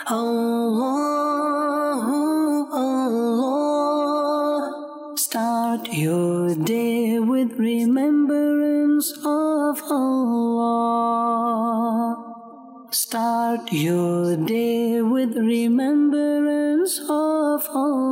Allah, Allah. Start your day with remembrance of Allah. Start your day with remembrance of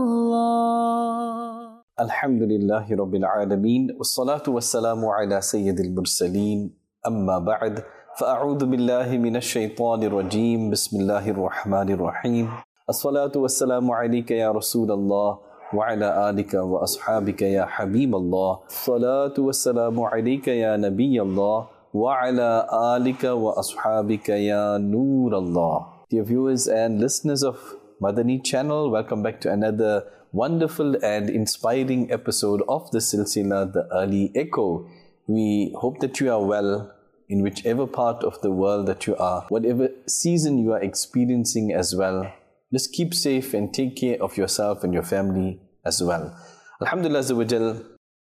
Allah. Alhamdulillahi Rabbil Alameen. Wassalatu wassalamu ala Sayyidil Mursaleen. Amma ba'd. فأعوذ بالله من الشيطان الرجيم. بسم الله الرحمن الرحيم. الصلاة والسلام عليك يا رسول الله وعلى آلك وأصحابك يا حبيب الله. الصلاة والسلام عليك يا نبي الله وعلى آلك وأصحابك يا نور الله. Dear viewers and listeners of Madani channel, welcome back to another wonderful and inspiring episode of the Silsila, The Early Echo. We hope that you are well in whichever part of the world that you are, whatever season you are experiencing as well. Just keep safe and take care of yourself and your family as well. Alhamdulillah Azza wa Jal,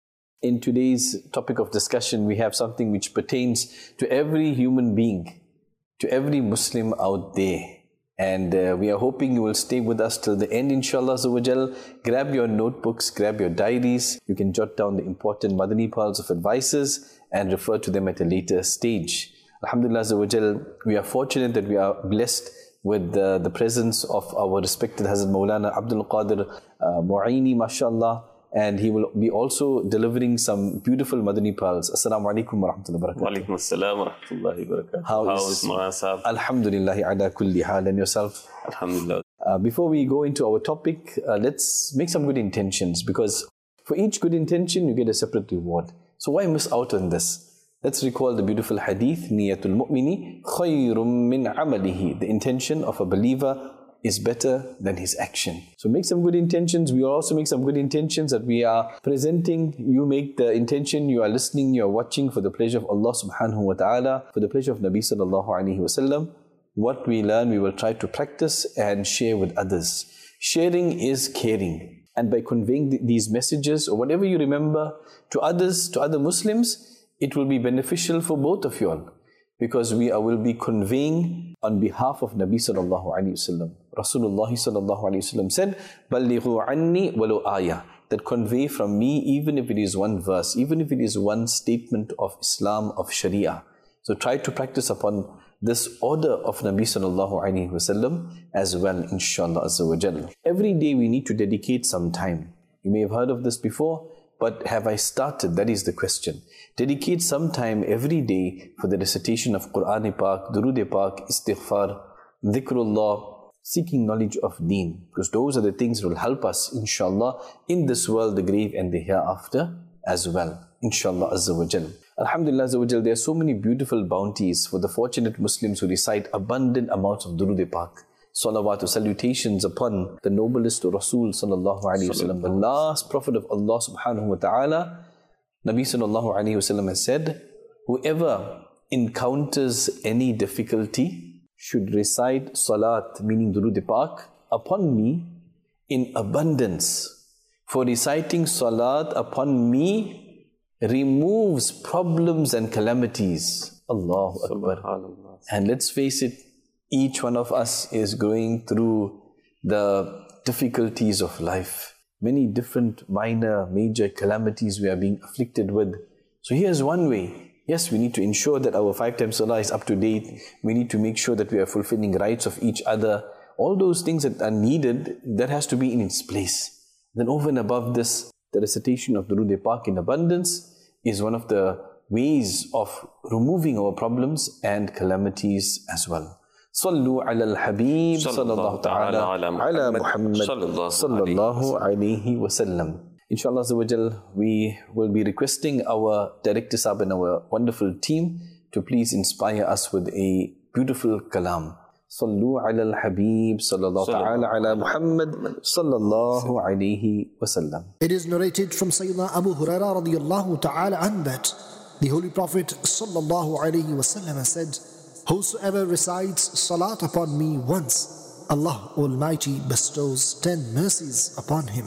in today's topic of discussion, we have something which pertains to every human being, to every Muslim out there. And we are hoping you will stay with us till the end, inshallah Azza wa Jal. Grab your notebooks, grab your diaries. You can jot down the important Madani pearls of advices and refer to them at a later stage. Alhamdulillah Azza wa Jal, we are fortunate that we are blessed with the presence of our respected Hazrat Maulana Abdul Qadir Mu'aini, mashallah. And he will be also delivering some beautiful Madani pearls. Assalamu alaikum wa rahmatullahi wa barakatuh. Wa alaikum assalam wa rahmatullahi wa barakatuh. How is Maulana Sahab? Alhamdulillahi ala kulli hal. And yourself? Alhamdulillah. Before we go into our topic, let's make some good intentions, because for each good intention you get a separate reward. So why miss out on this? Let's recall the beautiful hadith, Niyatul Mu'mini khayrum min amalihi. The intention of a believer is better than his action. So make some good intentions. We will also make some good intentions that we are presenting. You make the intention, you are listening, you are watching for the pleasure of Allah subhanahu wa ta'ala, for the pleasure of Nabi sallallahu alayhi wa sallam. What we learn, we will try to practice and share with others. Sharing is caring. And by conveying these messages or whatever you remember to others, to other Muslims, it will be beneficial for both of you all. Because we will be conveying on behalf of Nabi sallallahu alayhi wasallam. Rasulullah sallallahu alayhi wasallam said, "Ballighu anni walau ayah." That convey from me, even if it is one verse, even if it is one statement of Islam, of Sharia. So try to practice upon this order of Nabi sallallahu alayhi wasallam as well, inshallah azza wa jal. Every day we need to dedicate some time. You may have heard of this before, but have I started? That is the question. Dedicate some time every day for the recitation of Quran-e-Pak, Durood-e-Pak, Istighfar, Dhikrullah, seeking knowledge of Deen. Because those are the things that will help us, inshallah, in this world, the grave and the hereafter as well. Inshallah Azza wa Jal. Alhamdulillah Azza wa Jal, there are so many beautiful bounties for the fortunate Muslims who recite abundant amounts of Durood-e-Pak. Salawatu, salutations upon the noblest Rasul sallallahu alayhi wa sallam, the last Prophet of Allah subhanahu wa ta'ala. Nabi sallallahu alayhi wa sallam has said, whoever encounters any difficulty should recite salat, meaning Durood-e-Pak, upon me in abundance. For reciting salat upon me removes problems and calamities. Allahu Akbar. And let's face it, each one of us is going through the difficulties of life. Many different minor, major calamities we are being afflicted with. So here's one way. Yes, we need to ensure that our 5 times salah is up to date. We need to make sure that we are fulfilling rights of each other. All those things that are needed, that has to be in its place. Then over and above this, the recitation of Durood-e-Pak in abundance is one of the ways of removing our problems and calamities as well. صلوا على الحبيب صلى الله تعالى على محمد صلى الله عليه وسلم. Inshallah Azza wa Jal, we will be requesting our director sahab and our wonderful team to please inspire us with a beautiful kalam. صلوا على الحبيب صلى الله تعالى على محمد صلى الله عليه وسلم. It is narrated from Sayyidina Abu Hurairah radiyallahu ta'ala an that the Holy Prophet sallallahu alayhi wasallam said, whosoever recites salat upon me once, Allah Almighty bestows 10 mercies upon him.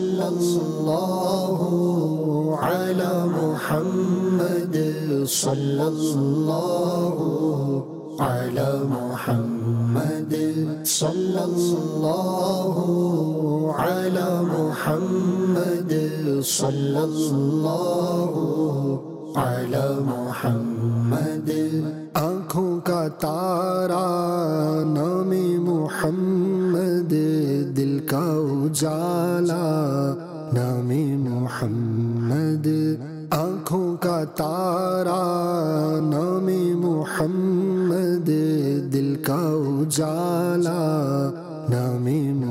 Sallallahu ala Muhammad, sallallahu ala Muhammad. صلی اللہ علی محمد صلی اللہ علی محمد آنکھوں کا تارا نام محمد دل کا اجالا نام محمد آنکھوں کا تارا نام محمد دل کا اجالا نام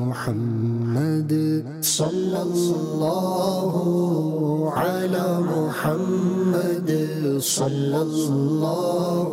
محمد صلی اللہ علی محمد صلی اللہ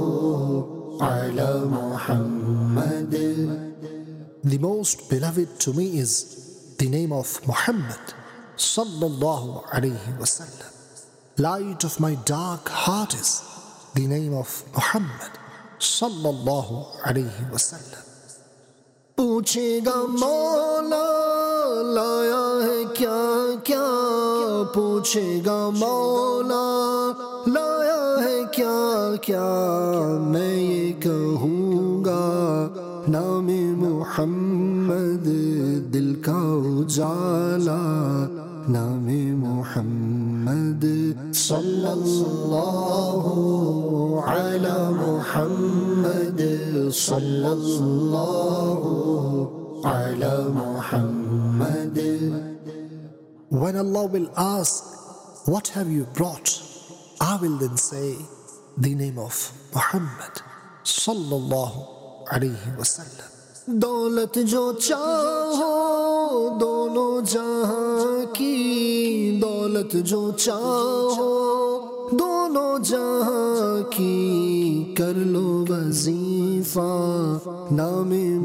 علی محمد. The most beloved to me is the name of Muhammad sallallahu alayhi wasallam. Light of my dark heart is the name of Muhammad sallallahu alayhi wasallam. پوچھے گا مولا لایا ہے کیا کیا پوچھے گا مولا لایا ہے کیا کیا میں یہ کہوں گا نام محمد دل کا اجالا نام محمد صلی اللہ علی محمد صلی اللہ علی محمد. When Allah will ask, what have you brought? I will then say, the name of Muhammad sallallahu alayhi wasallam. دولت جو چاہو دونوں جہاں کی دولت جو چاہو دونوں جہاں کی کر لو وظیفہ نام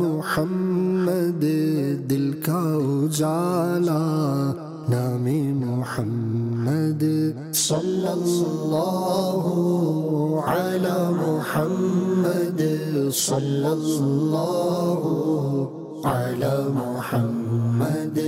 محمد دل کا اجالا نام محمد صلی اللہ علی محمد صلی اللہ علی محمد.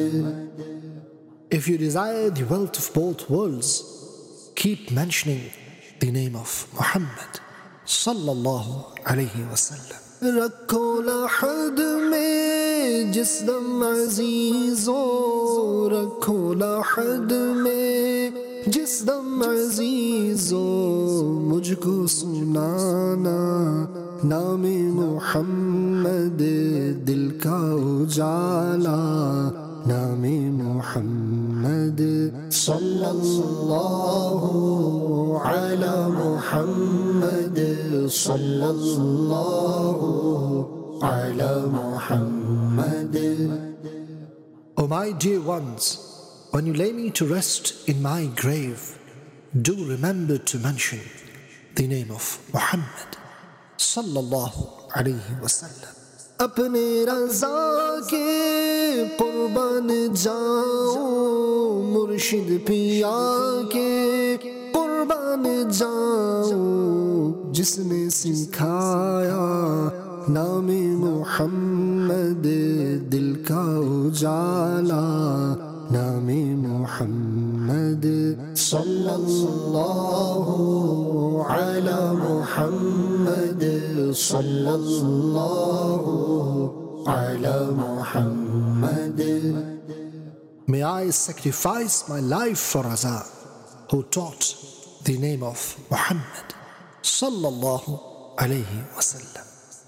If you desire the wealth of both worlds, keep mentioning the name of Muhammad sallallahu alayhi wasallam. رکھو لحد میں جس دم عزیزو رکھو لحد میں جس دم عزیزو مجھ کو سنانا نام محمد دل کا اجالا نام محمد صلی اللہ علی محمد صلی اللہ علی محمد. O my dear ones, when you lay me to rest in my grave, do remember to mention the name of Muhammad sallallahu alayhi wasallam. اپنے رضا کے قربان جاؤں مرشد پیا کے قربان جاؤں جس نے سکھایا نام محمد دل کا اجالا نام محمد صلی اللہ علی محمد صلی اللہ علی محمد. May I sacrifice my life for Raza, who taught the name of Muhammad sallallahu alayhi wasallam.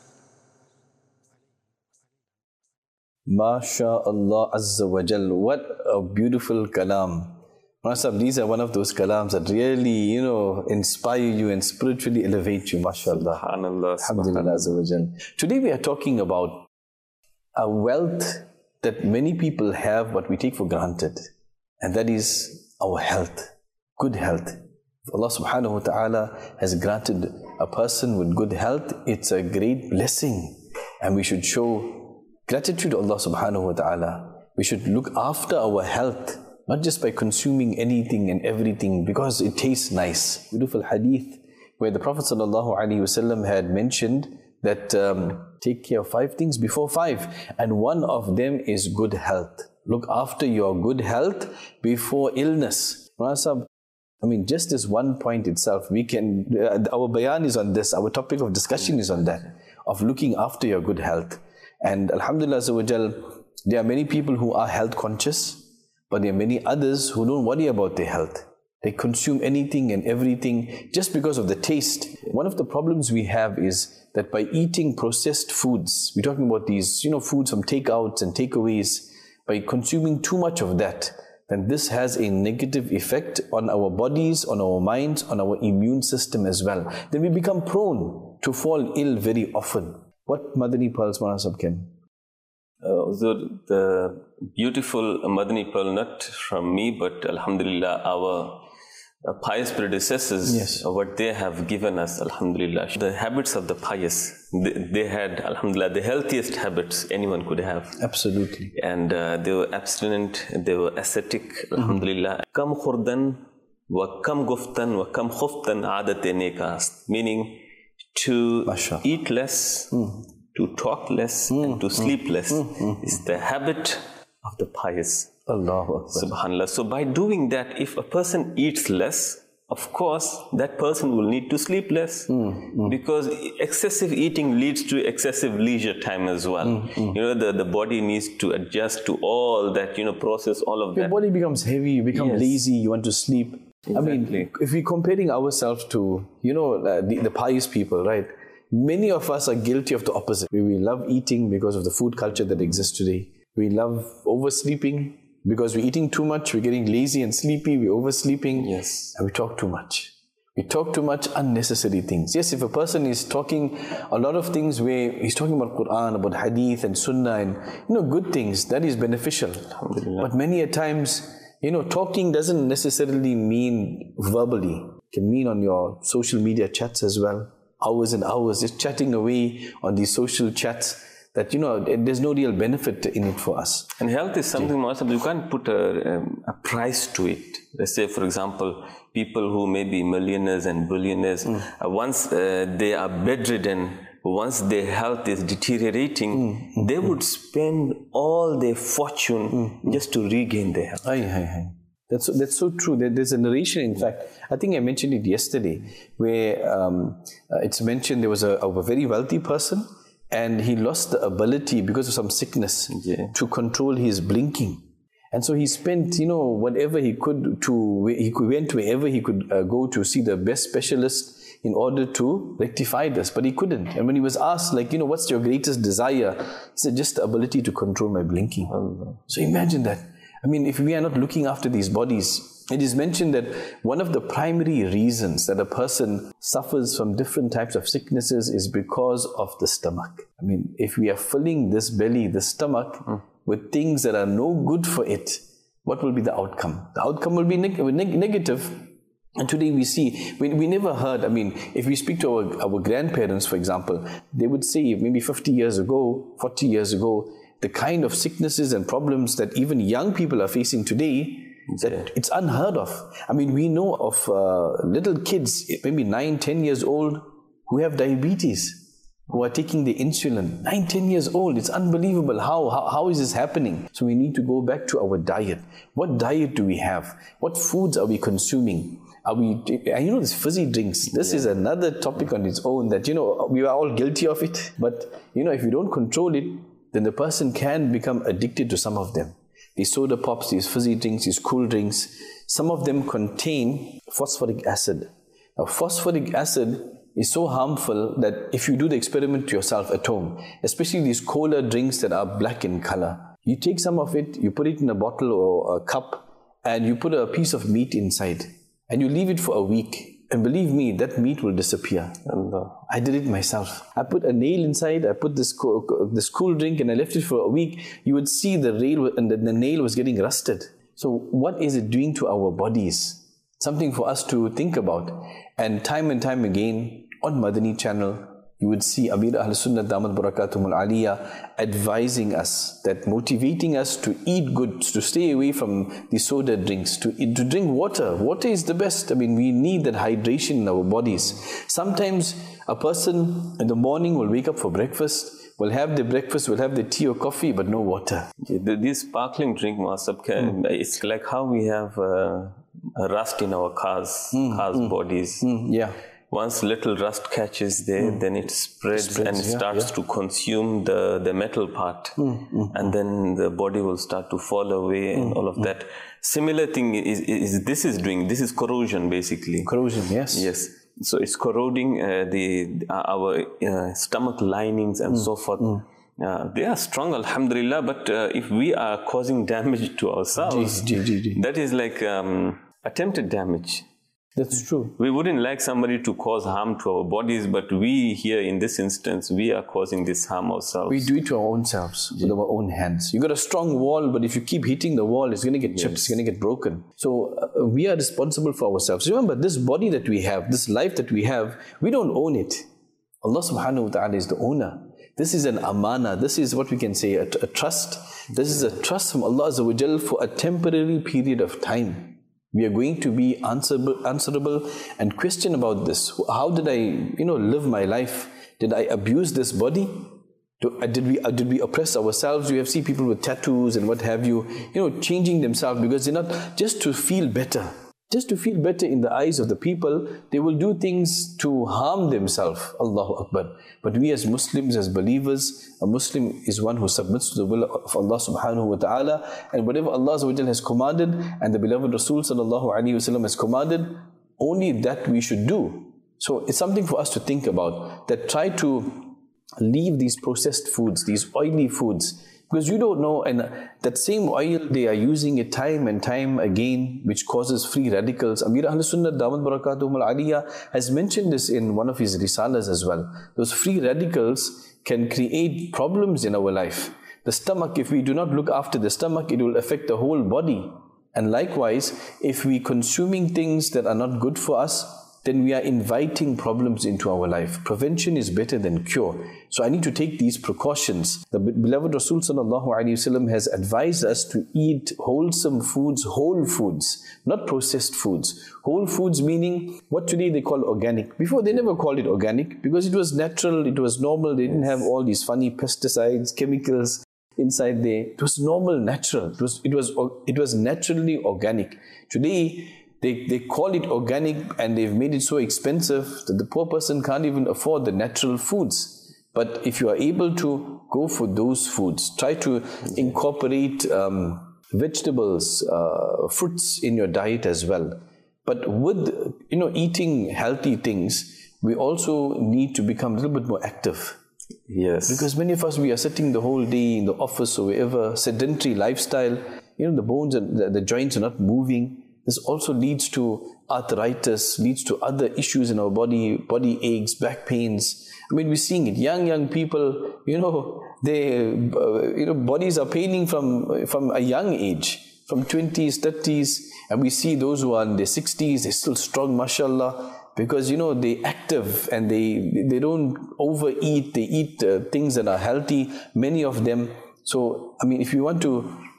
MashaAllah Azza wa Jal. What a beautiful kalam. Mashallah, these are one of those kalams that really, inspire you and spiritually elevate you. MashaAllah. Subhanallah. Alhamdulillah Azza wa Jal. Today we are talking about a wealth that many people have but we take for granted. And that is our health. Good health. If Allah subhanahu wa ta'ala has granted a person with good health, it's a great blessing. And we should show gratitude to Allah subhanahu wa ta'ala. We should look after our health, not just by consuming anything and everything because it tastes nice. Beautiful hadith where the Prophet sallallahu alaihi wasallam had mentioned that take care of 5 things before 5, and one of them is good health. Look after your good health before illness. Just this one point itself, we can, our bayan is on this, our topic of discussion is on that, of looking after your good health. And Alhamdulillah Azza wa Jal, there are many people who are health conscious, but there are many others who don't worry about their health. They consume anything and everything just because of the taste. One of the problems we have is that by eating processed foods, we're talking about these, foods from takeouts and takeaways, by consuming too much of that, then this has a negative effect on our bodies, on our minds, on our immune system as well. Then we become prone to fall ill very often. What Madani Pearls, Maulana Sahib can? The beautiful Madani Pearl, not from me, but Alhamdulillah, our pious predecessors, yes, what they have given us, Alhamdulillah, the habits of the pious, they had, Alhamdulillah, the healthiest habits anyone could have. Absolutely. And they were abstinent, they were ascetic, Alhamdulillah. Kam khurdan wa kam guftan wa kam khuftan aadate nekast, meaning to Masha. eat less, to talk less, and to sleep less is the habit of the pious. Allahu Akbar. Subhanallah. So by doing that, if a person eats less, of course, that person will need to sleep less, because excessive eating leads to excessive leisure time as well. The body needs to adjust to all that, process all of Your that. body becomes heavy, you become lazy, you want to sleep. Exactly. I mean, if we're comparing ourselves to, the pious people, right? Many of us are guilty of the opposite. We love eating because of the food culture that exists today. We love oversleeping because we're eating too much, we're getting lazy and sleepy, we're oversleeping. Yes. And we talk too much. We talk too much unnecessary things. Yes, if a person is talking a lot of things where he's talking about Quran, about Hadith and Sunnah and, good things, that is beneficial. But many a times, talking doesn't necessarily mean verbally. It can mean on your social media chats as well. Hours and hours, just chatting away on these social chats that, there's no real benefit in it for us. And health is something, you can't put a price to it. Let's say, for example, people who may be millionaires and billionaires, once they are bedridden, once their health is deteriorating, they would spend all their fortune just to regain their health. That's so true. There's a narration, in fact, I think I mentioned it yesterday, where it's mentioned there was a very wealthy person and he lost the ability because of some sickness to control his blinking. And so he spent, whatever he could he went wherever he could go to see the best specialist in order to rectify this, but he couldn't. And when he was asked, what's your greatest desire? He said, just the ability to control my blinking. So imagine that. I mean, if we are not looking after these bodies, it is mentioned that one of the primary reasons that a person suffers from different types of sicknesses is because of the stomach. I mean, if we are filling this belly, the stomach, with things that are no good for it, what will be the outcome? The outcome will be negative. And today we see, we never heard, if we speak to our grandparents, for example, they would say maybe 50 years ago, 40 years ago, the kind of sicknesses and problems that even young people are facing today, that it's unheard of. We know of little kids, maybe 9, 10 years old, who have diabetes, who are taking the insulin. 9, 10 years old. It's unbelievable. How is this happening? So we need to go back to our diet. What diet do we have? What foods are we consuming? These fizzy drinks, this is another topic on its own that, we are all guilty of it. But, if you don't control it, then the person can become addicted to some of them. These soda pops, these fizzy drinks, these cool drinks, some of them contain phosphoric acid. Now, phosphoric acid is so harmful that if you do the experiment yourself at home, especially these cola drinks that are black in color, you take some of it, you put it in a bottle or a cup, and you put a piece of meat inside, and you leave it for a week. And believe me, that meat will disappear. I did it myself. I put a nail inside, I put this cool drink and I left it for a week. You would see the nail was getting rusted. So what is it doing to our bodies? Something for us to think about. And time again, on Madani channel, you would see Amir Ahl Sunnah Damat Barakatumul Aliyah advising us, that motivating us to eat good, to stay away from the soda drinks, to drink water. Water is the best. We need that hydration in our bodies. Sometimes a person in the morning will wake up for breakfast, will have their breakfast, will have their tea or coffee, but no water. This sparkling drink, it's like how we have rust in our cars' bodies. once little rust catches there, then it spreads and starts to consume the metal part. And then the body will start to fall away and all of that. Similar thing is this is corrosion basically. Corrosion, yes. Yes. So it's corroding our stomach linings and so forth. They are strong, alhamdulillah, but if we are causing damage to ourselves, that is like attempted damage. That's true. We wouldn't like somebody to cause harm to our bodies, but we here in this instance, we are causing this harm ourselves. We do it to our own selves, with our own hands. You got a strong wall, but if you keep hitting the wall, it's going to get chipped, it's going to get broken. So we are responsible for ourselves. Remember, this body that we have, this life that we have, we don't own it. Allah subhanahu wa ta'ala is the owner. This is an amana. This is what we can say, a trust. This is a trust from Allah Azza wa Jal for a temporary period of time. We are going to be answerable and question about this. How did I, live my life? Did I abuse this body? Did we oppress ourselves? You have seen people with tattoos and what have you, changing themselves because they're not just to feel better. Just to feel better in the eyes of the people, they will do things to harm themselves. Allahu Akbar. But we as Muslims, as believers, a Muslim is one who submits to the will of Allah subhanahu wa ta'ala, and whatever Allah has commanded and the beloved Rasul sallallahu alaihi wasallam has commanded, only that we should do. So it's something for us to think about, that try to leave these processed foods, these oily foods, because you don't know, and that same oil, they are using it time and time again, which causes free radicals. Amir Ahl Sunnah Damat Barakatuhum Al-Aliyah has mentioned this in one of his risalas as well. Those free radicals can create problems in our life. The stomach, if we do not look after the stomach, it will affect the whole body. And likewise, if we consuming things that are not good for us, then we are inviting problems into our life. Prevention is better than cure. So I need to take these precautions. The beloved Rasul sallallahu alaihi wasallam has advised us to eat wholesome foods, whole foods, not processed foods. Whole foods meaning what today they call organic. Before they never called it organic because it was natural, it was normal. They didn't have all these funny pesticides, chemicals inside there. It was normal, natural. It was naturally organic. Today, they call it organic and they've made it so expensive that the poor person can't even afford the natural foods. But if you are able to go for those foods, try to incorporate vegetables, fruits in your diet as well. But with eating healthy things, we also need to become a little bit more active. Yes. Because many of us, we are sitting the whole day in the office or wherever, sedentary lifestyle, the bones and the joints are not moving. This also leads to arthritis, leads to other issues in our body aches, back pains. I mean, we're seeing it. Young people, their bodies are paining from a young age, from 20s, 30s. And we see those who are in their 60s, they're still strong, mashallah, because, they're active and they don't overeat. They eat things that are healthy, many of them. So, I mean, if you want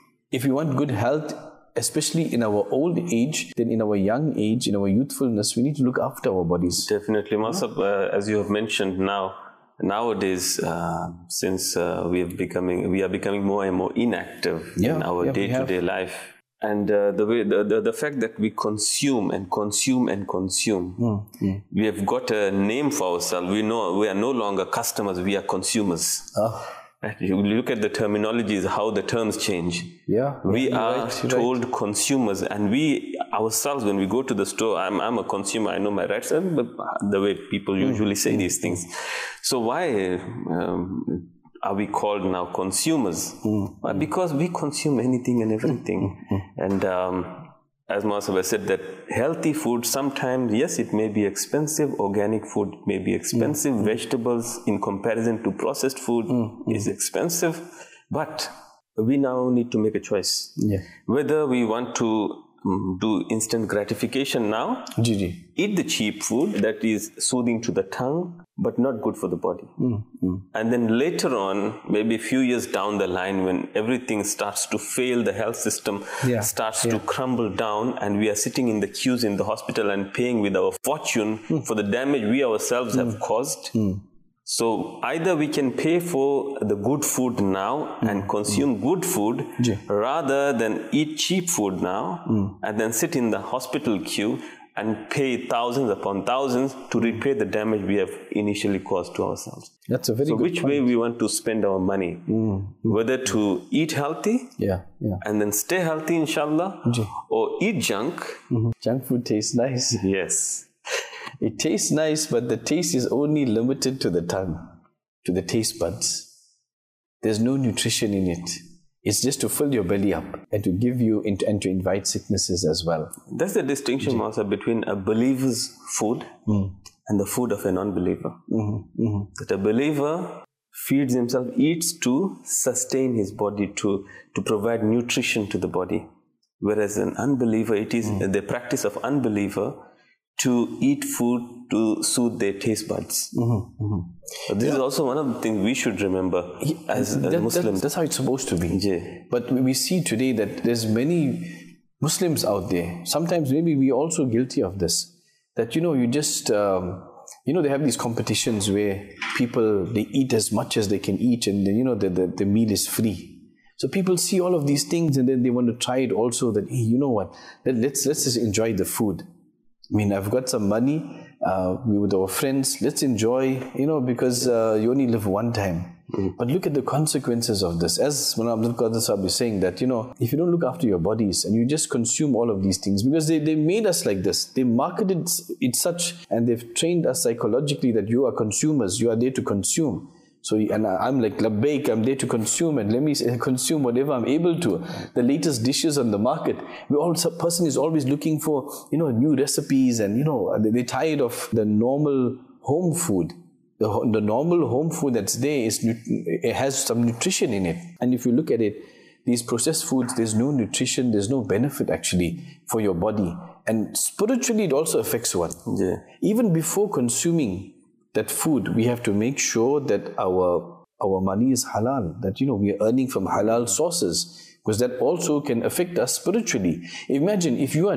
good health, especially in our old age, then in our young age, in our youthfulness, we need to look after our bodies. Definitely. Masab, as you have mentioned nowadays, since we are becoming more and more inactive in our day-to-day life. And the fact that we consume and consume and consume, we have got a name for ourselves. We know we are no longer customers, we are consumers. You look at the terminologies, how the terms change. We are told consumers, and we ourselves, when we go to the store, I'm a consumer, I know my rights, but the way people usually say these things. So why are we called now consumers? Well, because we consume anything and everything. And as Muhammad said, that healthy food sometimes, yes, it may be expensive. Organic food may be expensive. Vegetables in comparison to processed food is expensive. But we now need to make a choice. Whether we want to do instant gratification now, eat the cheap food that is soothing to the tongue, but not good for the body. And then later on, maybe a few years down the line, when everything starts to fail, the health system starts to crumble down, and we are sitting in the queues in the hospital and paying with our fortune for the damage we ourselves have caused. So either we can pay for the good food now and consume good food rather than eat cheap food now and then sit in the hospital queue and pay thousands upon thousands to repay the damage we have initially caused to ourselves. That's a very good which way we want to spend our money? Whether to eat healthy and then stay healthy, inshallah, or eat junk. Junk food tastes nice. Yes. It tastes nice, but the taste is only limited to the tongue, to the taste buds. There's no nutrition in it. It's just to fill your belly up and to give you and to invite sicknesses as well. That's the distinction, Master, between a believer's food and the food of a non-believer. That a believer feeds himself, eats to sustain his body, to provide nutrition to the body. Whereas an unbeliever, it is the practice of unbeliever to eat food to soothe their taste buds. So this is also one of the things we should remember as Muslims. That's how it's supposed to be. But we see today that there's many Muslims out there. Sometimes maybe we're also guilty of this. That, you just, they have these competitions where people, they eat as much as they can eat and then, the meal is free. So people see all of these things and then they want to try it also that, hey, you know what, let's just enjoy the food. I mean, I've got some money, we with our friends, let's enjoy, because you only live one time. But look at the consequences of this. As Mullah Abdul Qadir Sahib is saying that, if you don't look after your bodies and you just consume all of these things, because they made us like this, they marketed it such and they've trained us psychologically that you are consumers, you are there to consume. So, and I'm like, labbaik, I'm there to consume and let me consume whatever I'm able to. The latest dishes on the market. Person is always looking for, new recipes and, they're tired of the normal home food. The normal home food that's there, it has some nutrition in it. And if you look at it, these processed foods, there's no nutrition, there's no benefit actually for your body. And spiritually, it also affects one. Yeah. Even before consuming that food, we have to make sure that our money is halal, that we are earning from halal sources, because that also can affect us spiritually. Imagine if you are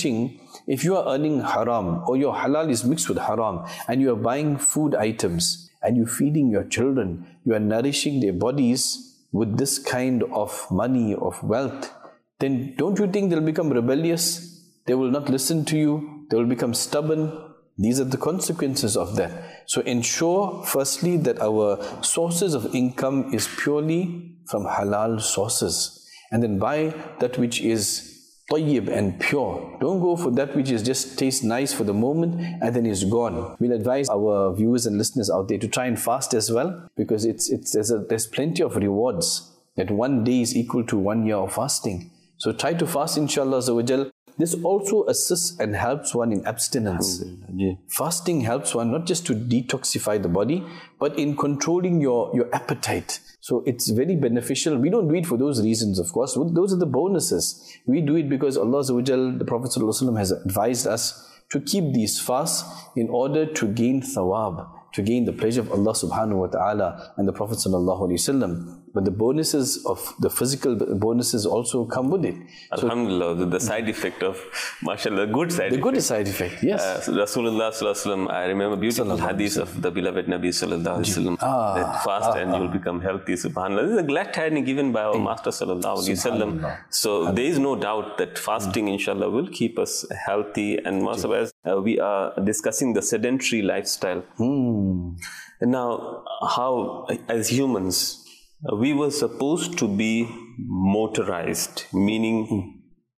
earning haram, or your halal is mixed with haram, and you are buying food items, and you're feeding your children, you are nourishing their bodies with this kind of money, of wealth, then don't you think they'll become rebellious? They will not listen to you, they will become stubborn. These are the consequences of that. So ensure firstly that our sources of income is purely from halal sources. And then buy that which is tayyib and pure. Don't go for that which is just tastes nice for the moment and then is gone. We'll advise our viewers and listeners out there to try and fast as well, because there's plenty of rewards. That one day is equal to 1 year of fasting. So try to fast, inshallah azza wa jal. This also assists and helps one in abstinence. Fasting helps one not just to detoxify the body, but in controlling your appetite. So it's very beneficial. We don't do it for those reasons, of course. Those are the bonuses. We do it because Allah Azza wa Jal, the Prophet ﷺ has advised us to keep these fasts in order to gain thawab, to gain the pleasure of Allah subhanahu wa ta'ala and the Prophet sallallahu alaihi wasallam. But the bonuses of the physical bonuses also come with it. So, alhamdulillah, the side effect of, mashallah, good side effect. The good side effect, yes. Rasulullah sallallahu alaihi wasallam, I remember beautiful hadith of the beloved Nabi sallallahu alaihi wasallam, that fast and you'll become healthy, subhanallah. This is a glad tidings given by our Master sallallahu alaihi wasallam. So there is no doubt that fasting, inshallah, will keep us healthy. And most of us, we are discussing the sedentary lifestyle. And now, how, as humans, we were supposed to be motorized, meaning,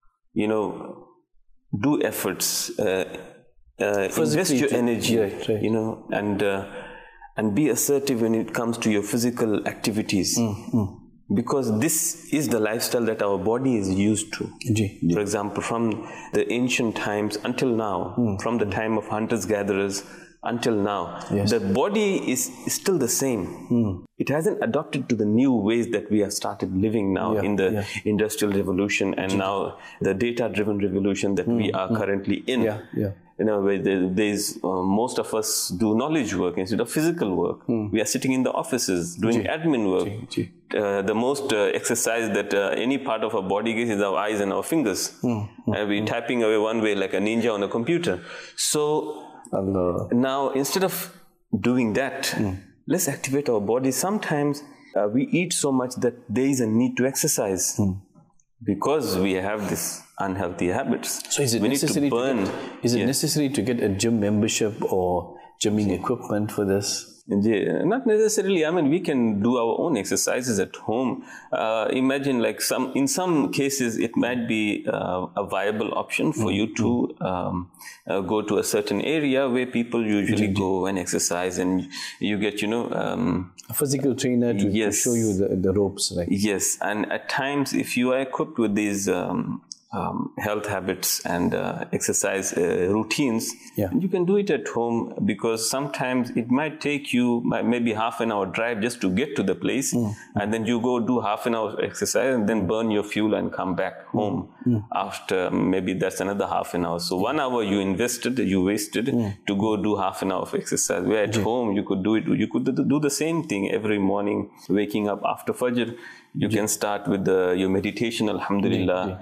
do efforts, invest your energy, and be assertive when it comes to your physical activities. Because this is the lifestyle that our body is used to. For example, from the ancient times until now, from the time of hunters-gatherers until now, the body is still the same. It hasn't adopted to the new ways that we have started living now in the industrial revolution and now the data-driven revolution that we are currently in. Where there's most of us do knowledge work instead of physical work. We are sitting in the offices doing admin work. The most exercise that any part of our body gets is our eyes and our fingers. And we're typing away one way like a ninja on a computer. So now, instead of doing that, let's activate our body. Sometimes we eat so much that there is a need to exercise. because we have this unhealthy habits. So is it we necessary need to burn. necessary to get a gym membership or gymming equipment for this? Not necessarily. I mean, we can do our own exercises at home. Imagine, like in some cases, it might be a viable option for you to go to a certain area where people usually go and exercise, and you get, a physical trainer to show you the ropes, right? Yes, and at times, if you are equipped with these health habits and exercise routines, you can do it at home, because sometimes it might take you maybe half an hour drive just to get to the place, and then you go do half an hour exercise and then burn your fuel and come back home after maybe that's another half an hour. So 1 hour you wasted to go do half an hour of exercise. Where at home you could do it. You could do the same thing every morning, waking up after Fajr. You can start with your meditation, alhamdulillah.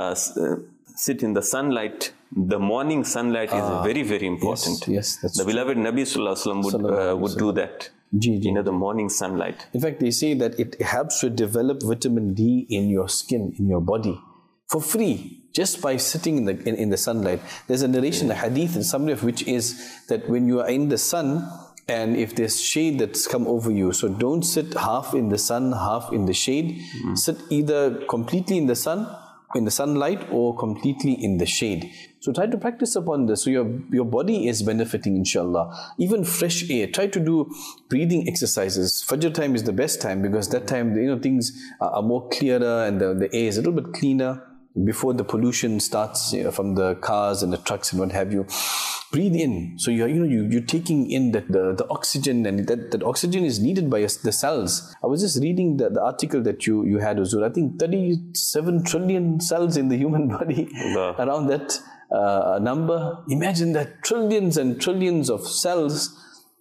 Sit in the sunlight. The morning sunlight is very, very important. Yes, that's the beloved Nabi Sallallahu Alaihi Wasallam would do that. The morning sunlight. In fact, they say that it helps to develop vitamin D in your skin, in your body, for free, just by sitting in the sunlight. There's a narration, a hadith, and summary of which is that when you are in the sun, and if there's shade that's come over you, so don't sit half in the sun, half in the shade. Sit either completely in the sunlight, or completely in the shade. So try to practice upon this. So your body is benefiting, inshallah. Even fresh air. Try to do breathing exercises. Fajr time is the best time, because that time things are more clearer and the air is a little bit cleaner before the pollution starts from the cars and the trucks and what have you. Breathe in. So you're taking in the oxygen, and that oxygen is needed by the cells. I was just reading the article that you had, Huzur. I think 37 trillion cells in the human body, around that number. Imagine that, trillions and trillions of cells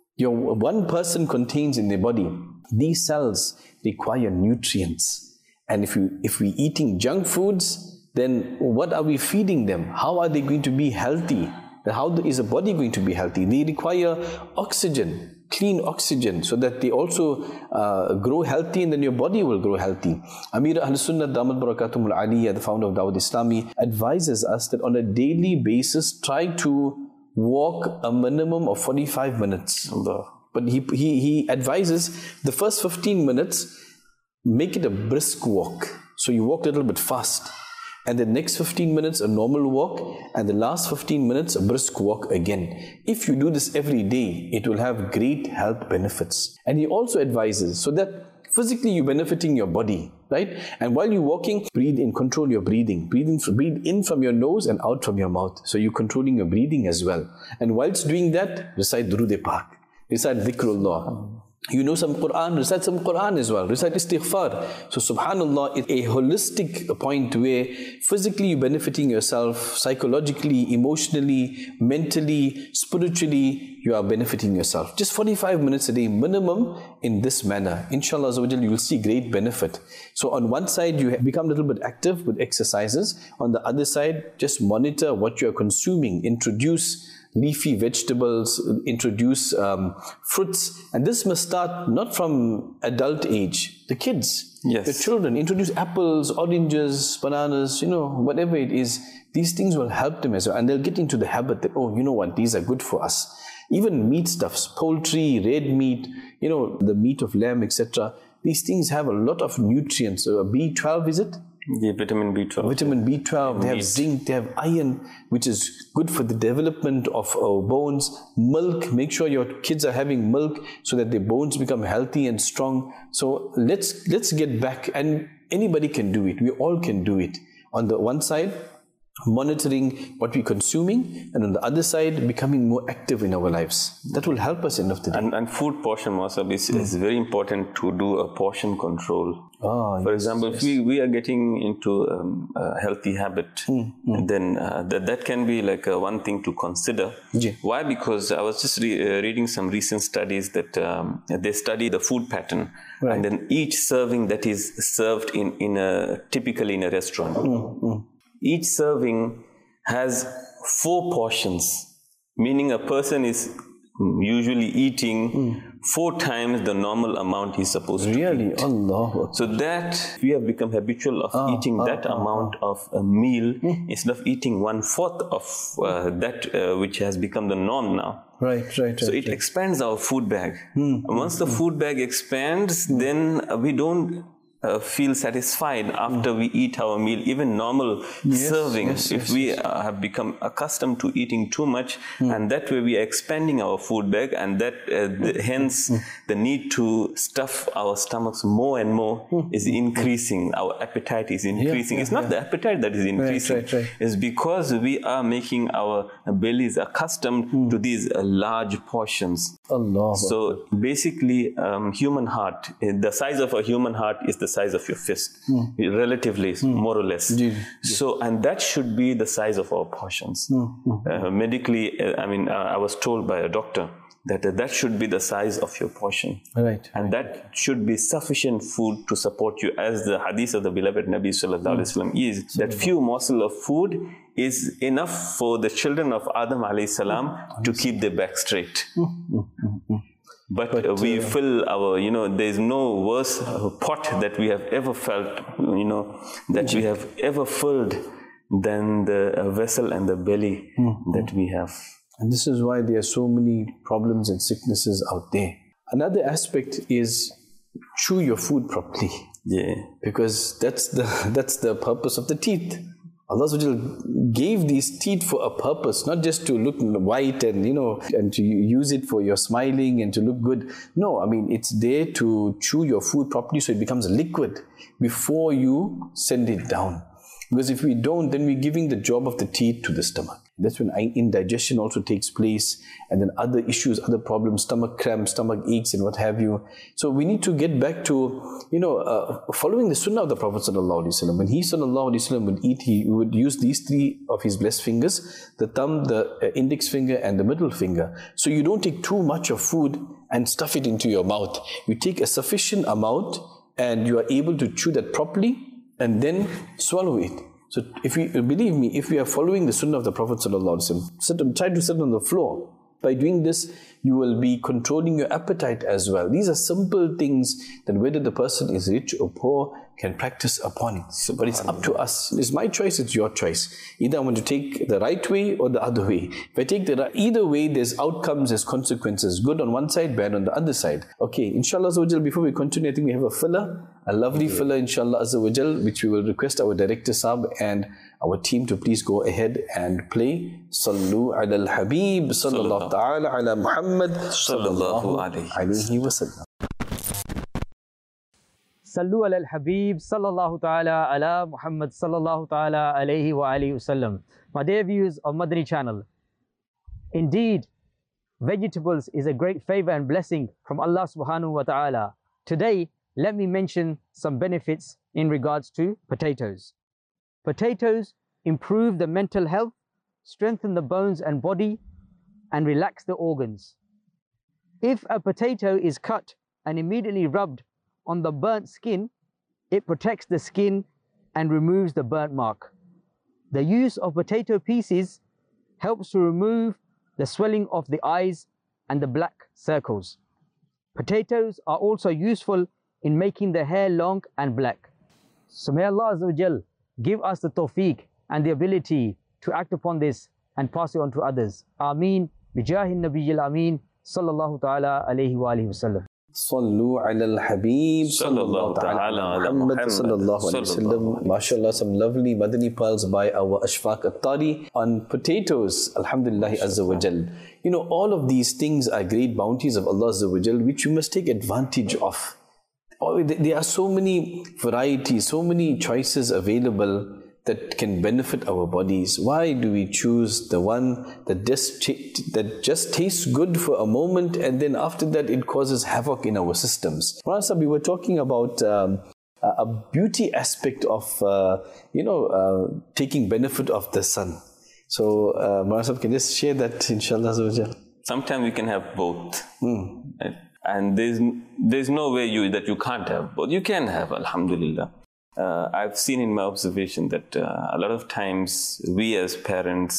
one person contains in their body. These cells require nutrients. And if we're eating junk foods, then what are we feeding them? How are they going to be healthy? How is a body going to be healthy? They require oxygen, clean oxygen, so that they also grow healthy, and then your body will grow healthy. Amir Ahl-Sunnah Damat Barakatumul Aliyah, the founder of Dawud Islami, advises us that on a daily basis, try to walk a minimum of 45 minutes. But he advises the first 15 minutes, make it a brisk walk. So you walk a little bit fast. And the next 15 minutes, a normal walk, and the last 15 minutes, a brisk walk again. If you do this every day, it will have great health benefits. And he also advises, so that physically you're benefiting your body, right? And while you're walking, breathe in, control your breathing. Breathe in from your nose and out from your mouth. So you're controlling your breathing as well. And whilst doing that, recite Durood-e-Pak, recite Dhikrullah. You know some Quran, recite some Quran as well. Recite istighfar. So subhanallah, it's a holistic point where physically you're benefiting yourself, psychologically, emotionally, mentally, spiritually, you are benefiting yourself. Just 45 minutes a day minimum in this manner. Inshallah, you will see great benefit. So on one side, you become a little bit active with exercises. On the other side, just monitor what you are consuming. Introduce leafy vegetables, introduce fruits, and this must start not from adult age. The kids, the children, introduce apples, oranges, bananas, whatever it is. These things will help them as well, and they'll get into the habit that, oh, you know what, these are good for us. Even meat stuffs, poultry, red meat, the meat of lamb, etc. These things have a lot of nutrients. B12, is it? Yeah, vitamin B12. Vitamin B12, they have zinc, they have iron, which is good for the development of our bones. Milk, make sure your kids are having milk so that their bones become healthy and strong. So let's get back, and anybody can do it. We all can do it. On the one side, monitoring what we're consuming, and on the other side, becoming more active in our lives. That will help us end of the day. And food portion, Masab, is very important to do a portion control. For example, if we are getting into a healthy habit, then that can be like one thing to consider. Why? Because I was just reading some recent studies that they study the food pattern, and then each serving that is served typically in a restaurant. Each serving has 4 portions, meaning a person is usually eating 4 times the normal amount he's supposed to Really? eat. Allah. So that we have become habitual of eating that amount of a meal instead of eating 1/4 of that which has become the norm now. Right. So it expands our food bag. And once the food bag expands, then we don't feel satisfied after we eat our meal, even normal servings. If we have become accustomed to eating too much, and that way we are expanding our food bag, and that hence the need to stuff our stomachs more and more is increasing. Our appetite is increasing. It's not the appetite that is increasing. Right. It's because we are making our bellies accustomed to these large portions. Allah. So basically, human heart, the size of a human heart is the size of your fist, relatively, more or less. So, and that should be the size of our portions. Medically, I was told by a doctor that should be the size of your portion. Right. And that should be sufficient food to support you, as the hadith of the beloved Nabi Sallallahu Alaihi Wasallam is, that few morsel of food is enough for the children of Adam Alayhi Salam to keep their back straight. But we fill our, there's no worse pot that we have ever felt, that we have ever filled than the vessel and the belly that we have. And this is why there are so many problems and sicknesses out there. Another aspect is chew your food properly. Yeah. Because that's the purpose of the teeth. Allah gave these teeth for a purpose, not just to look white and and to use it for your smiling and to look good. No, it's there to chew your food properly so it becomes liquid before you send it down. Because if we don't, then we're giving the job of the teeth to the stomach. That's when indigestion also takes place, and then other issues, other problems, stomach cramps, stomach aches, and what have you. So we need to get back to, following the sunnah of the Prophet Sallallahu Alaihi Wasallam. When he Sallallahu Alaihi Wasallam would eat, he would use these 3 of his blessed fingers, the thumb, the index finger, and the middle finger. So you don't take too much of food and stuff it into your mouth. You take a sufficient amount, and you are able to chew that properly, and then swallow it. So believe me, if we are following the sunnah of the Prophet ﷺ, try to sit on the floor. By doing this, you will be controlling your appetite as well. These are simple things that whether the person is rich or poor can practice upon it. But it's up to us. It's my choice, it's your choice. Either I want to take the right way or the other way. If I take either way, there's outcomes, there's consequences. Good on one side, bad on the other side. Okay, inshallah, before we continue, I think we have a filler, a lovely filler, inshallah, which we will request our director, Saab, and our team to please go ahead and play Sallu ala al-Habib sallallahu ta'ala ala Muhammad sallallahu alayhi wa sallam. Sallu ala al-Habib sallallahu ta'ala ala Muhammad sallallahu ta'ala alayhi wa alihi wasallam. My dear viewers of Madani channel, indeed, vegetables is a great favor and blessing from Allah subhanahu wa ta'ala. Today, let me mention some benefits in regards to potatoes. Potatoes improve the mental health, strengthen the bones and body, and relax the organs. If a potato is cut and immediately rubbed on the burnt skin, it protects the skin and removes the burnt mark. The use of potato pieces helps to remove the swelling of the eyes and the black circles. Potatoes are also useful in making the hair long and black. So may Allah Azza wa Jal give us the tawfiq and the ability to act upon this and pass it on to others. Ameen. Bijahi Nabiyil Ameen. Sallallahu ta'ala alayhi wa alihi wa sallam. Sallu ala al-Habib sallallahu ta'ala ala Muhammad sallallahu alayhi wa sallam. MashaAllah, some lovely Madani pearls by our Ashfaq At-Tari on potatoes. Alhamdulillah Azza wa Jal. All of these things are great bounties of Allah Azza wa Jal, which you must take advantage of. There are so many varieties, so many choices available that can benefit our bodies. Why do we choose the one that just tastes good for a moment, and then after that it causes havoc in our systems? Marasa, we were talking about a beauty aspect of taking benefit of the sun. So Marasa, can you just share that, inshallah? Sometimes we can have both. Right? And there's no way that you can't have both. You can have, alhamdulillah. I've seen in my observation that a lot of times we as parents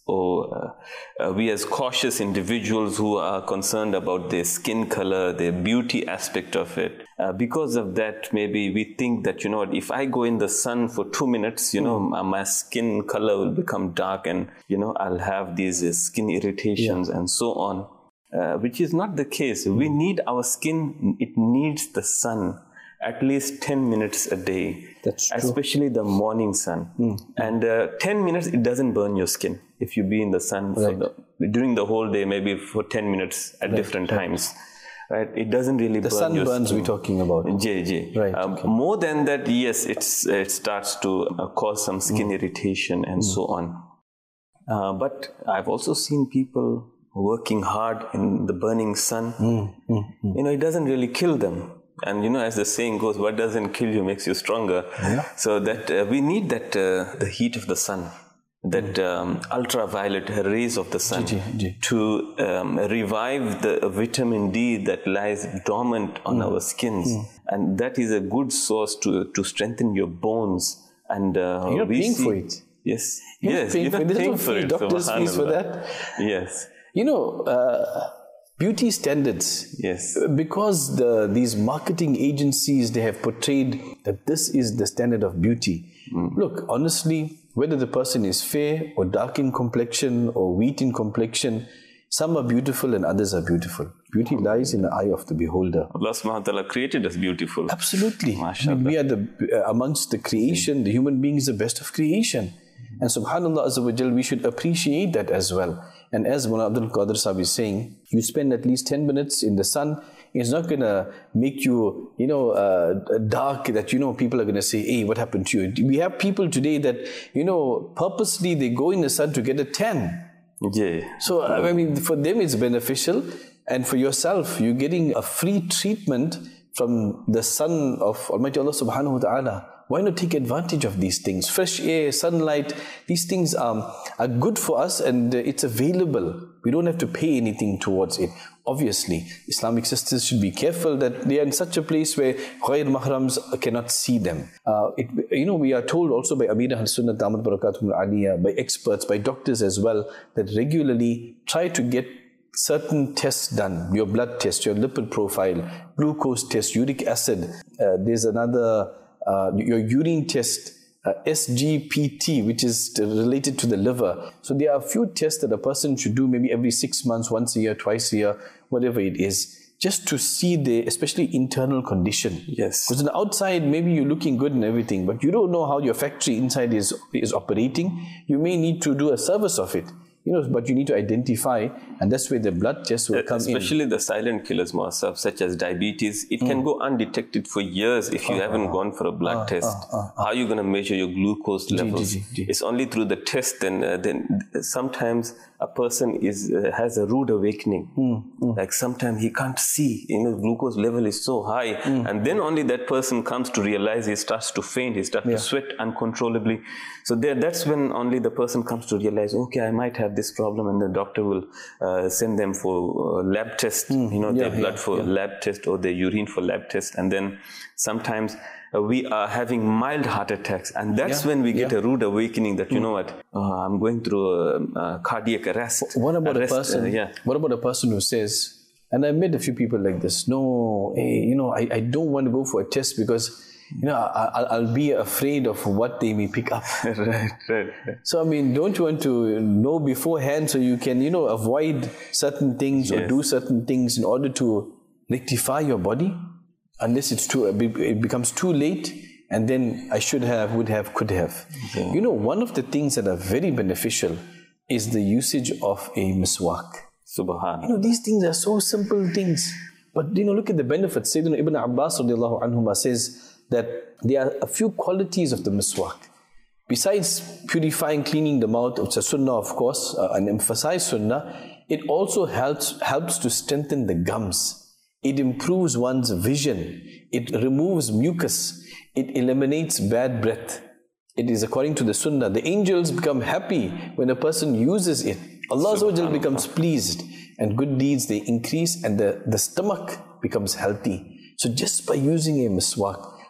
or we as cautious individuals who are concerned about their skin color, their beauty aspect of it. Because of that, maybe we think that, you know what, if I go in the sun for 2 minutes, you know, my skin color will become dark and, you know, I'll have these skin irritations and so on, which is not the case. We need our skin, it needs the sun at least 10 minutes a day. That's true. Especially the morning sun. And 10 minutes, it doesn't burn your skin if you be in the sun during the whole day, maybe for 10 minutes at different times. Right? It doesn't really burn your skin. The sunburns we're talking about. Right. More than that, yes, it starts to cause some skin irritation and so on. But I've also seen people working hard in the burning sun. You know, it doesn't really kill them. And you know, as the saying goes, what doesn't kill you makes you stronger. So that we need that the heat of the sun, that ultraviolet rays of the sun to revive the vitamin D that lies dormant on our skins. And that is a good source to strengthen your bones. And you're paying for it. Yes. You're paying for it. Doctors fees for that. Yes. You know, beauty standards. Yes. Because these marketing agencies, they have portrayed that this is the standard of beauty. Look, honestly, whether the person is fair or dark in complexion or wheat in complexion, some are beautiful and others are beautiful. Beauty lies in the eye of the beholder. Allah subhanahu wa ta'ala created us beautiful. Absolutely. I mean, we are amongst the creation, the human being is the best of creation. And subhanAllah Azza wa Jal, we should appreciate that as well. And as Mullah Abdul Qadir Sahib is saying, you spend at least 10 minutes in the sun, it's not going to make you, you know, dark, that, you know, people are going to say, hey, what happened to you? We have people today that, you know, purposely they go in the sun to get a tan. So, I mean, for them it's beneficial. And for yourself, you're getting a free treatment from the sun of Almighty Allah subhanahu wa ta'ala. Why not take advantage of these things? Fresh air, sunlight, these things are good for us and it's available. We don't have to pay anything towards it. Obviously, Islamic sisters should be careful that they are in such a place where ghair mahrams cannot see them. You know, we are told also by Amir al-Sunnah, Damat Barakatuhum al-Aliyah, by experts, by doctors as well, that regularly try to get certain tests done. Your blood test, your lipid profile, glucose test, uric acid. There's another... your urine test, SGPT, which is related to the liver. So there are a few tests that a person should do maybe every 6 months, once a year, twice a year, whatever it is, just to see the, especially internal condition. Yes. Because on the outside, maybe you're looking good and everything, but you don't know how your factory inside is operating. You may need to do a service of it. You know, but you need to identify, and that's where the blood test will come in. Especially the silent killers, Muasaf, such as diabetes. It can go undetected for years if you haven't gone for a blood test. How are you going to measure your glucose levels? It's only through the test. Then sometimes a person has a rude awakening. Like sometimes he can't see, you know, glucose level is so high. And then only that person comes to realize he starts to faint, he starts to sweat uncontrollably. So that's when only the person comes to realize, okay, I might have this problem, and the doctor will send them for lab test, you know, their blood for lab test or their urine for lab test. And then sometimes we are having mild heart attacks, and that's when we get a rude awakening that, you know what, I'm going through a cardiac arrest. What about a person? What about a person who says, and I met a few people like this, no, hey, you know, I don't want to go for a test because, you know, I'll be afraid of what they may pick up. Right. So, I mean, don't you want to know beforehand so you can, you know, avoid certain things or do certain things in order to rectify your body? Unless it becomes too late, and then I should have, would have, could have. You know, one of the things that are very beneficial is the usage of a miswak. Subhan. You know, these things are so simple things. But, you know, look at the benefits. Sayyidina Ibn Abbas radiallahu anhuma says that there are a few qualities of the miswak. Besides purifying, cleaning the mouth, which is sunnah of course, and emphasize sunnah, it also helps to strengthen the gums. It improves one's vision. It removes mucus. It eliminates bad breath. It is according to the sunnah. The angels become happy when a person uses it. Allah Azza wa Jal becomes pleased, and good deeds, they increase, and the stomach becomes healthy. So just by using a miswak,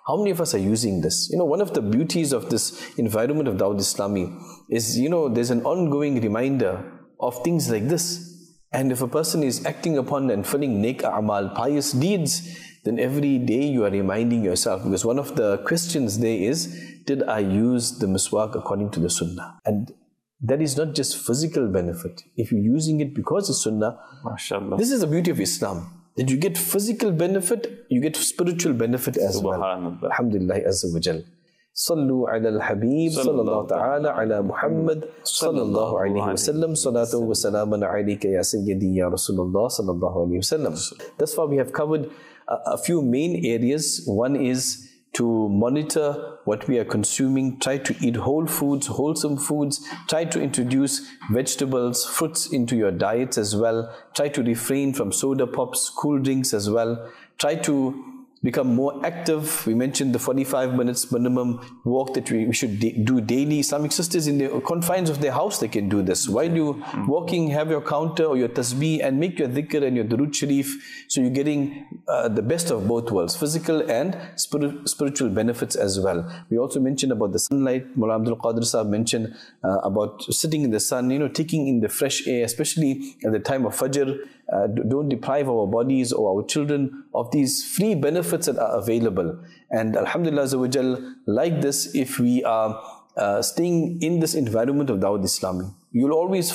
How many of us are using this? One of the beauties of this environment of Dawat Islami is, there's an ongoing reminder of things like this. And if a person is acting upon and filling neck a'mal, pious deeds, then every day you are reminding yourself, because one of the questions there is, did I use the miswak according to the sunnah? And that is not just physical benefit. If you're using it because it's sunnah, MashaAllah. This is the beauty of Islam. That you get physical benefit, you get spiritual benefit as well. Alhamdulillah Azza wa Jal. Sallu ala al-Habib, sallallahu ta'ala ala Muhammad, sallallahu alayhi wa sallam, salatu wa salaman alayka ya Sayyidi ya Rasulullah, sallallahu alayhi wa sallam. Thus far we have covered a few main areas. One is to monitor what we are consuming, try to eat whole foods, wholesome foods, try to introduce vegetables, fruits into your diets as well, try to refrain from soda pops, cool drinks as well, try to become more active. We mentioned the 45 minutes minimum walk that we should do daily. Islamic sisters in the confines of their house, they can do this. While you walking, have your counter or your tasbih and make your dhikr and your durood sharif. So you're getting the best of both worlds, physical and spiritual benefits as well. We also mentioned about the sunlight. Mullah Abdul Qadir Sahib mentioned about sitting in the sun, taking in the fresh air, especially at the time of Fajr. Don't deprive our bodies or our children of these free benefits that are available. And Alhamdulillah Azza wa Jal, like this, if we are staying in this environment of Dawat Islami, you'll always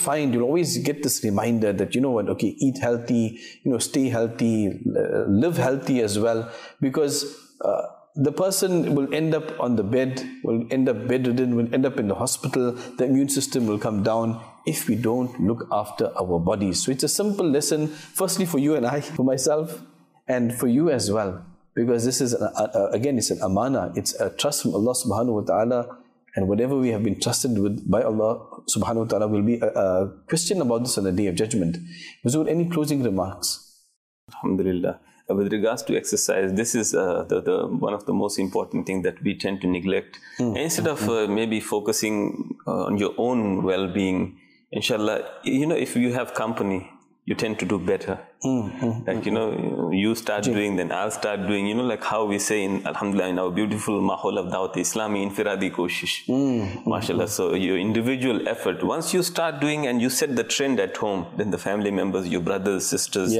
get this reminder that, okay, eat healthy, stay healthy, live healthy as well, because the person will end up on the bed, will end up bedridden, will end up in the hospital, the immune system will come down if we don't look after our bodies. So it's a simple lesson, firstly for you and I, for myself, and for you as well, because this is, again, it's an amana, it's a trust from Allah subhanahu wa ta'ala, and whatever we have been trusted with by Allah subhanahu wa ta'ala will be a question about this on the Day of Judgment. Huzoor, any closing remarks? Alhamdulillah. With regards to exercise, this is the one of the most important things that we tend to neglect. Instead of maybe focusing on your own well-being, inshallah, if you have company, you tend to do better. Like, you start doing, then I'll start doing, like how we say in Alhamdulillah, in our beautiful Mahol of Dawat Islami, infiradi koshish. MashaAllah. So your individual effort, once you start doing and you set the trend at home, then the family members, your brothers, sisters,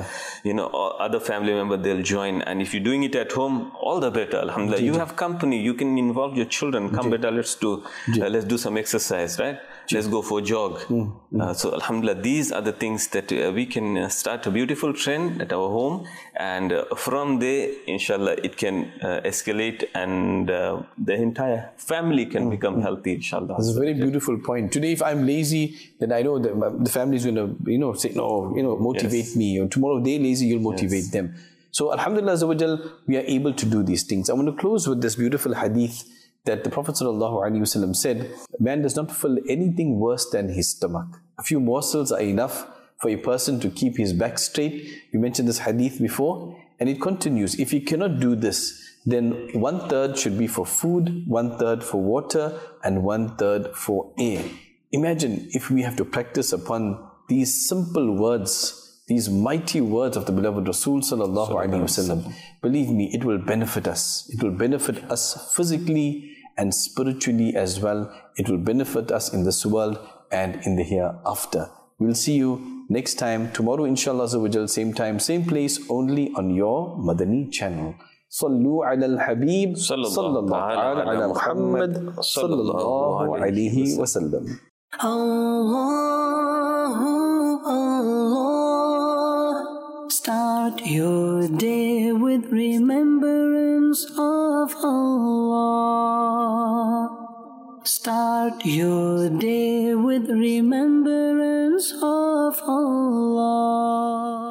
other family members, they'll join. And if you're doing it at home, all the better. Alhamdulillah. You have company, you can involve your children. Come better, let's do some exercise, right? Let's go for a jog. So Alhamdulillah, these are the things that we can start a beautiful trend at our home, and from there, inshallah, it can escalate, and the entire family can become healthy, inshallah. That's a very beautiful point. Today, if I'm lazy, then I know that the family is going to, say, no, motivate me. Or tomorrow, they're lazy, you'll motivate them. So, Alhamdulillah Azza wa Jal, we are able to do these things. I want to close with this beautiful hadith that the Prophet ﷺ said, man does not feel anything worse than his stomach. A few morsels are enough for a person to keep his back straight. We mentioned this hadith before, and it continues. If he cannot do this, then 1/3 should be for food, 1/3 for water, and 1/3 for air. Imagine if we have to practice upon these simple words, these mighty words of the beloved Rasul sallallahu alaihi wasallam. Believe me, it will benefit us. It will benefit us physically and spiritually as well. It will benefit us in this world and in the hereafter. We'll see you next time, tomorrow inshallah, same time, same place, only on your Madani channel. Sallu ala al-Habib, sallallahu ala Muhammad, sallallahu alayhi wa sallam. Allah, start your day with remembrance of Allah. Start your day with remembrance of Allah.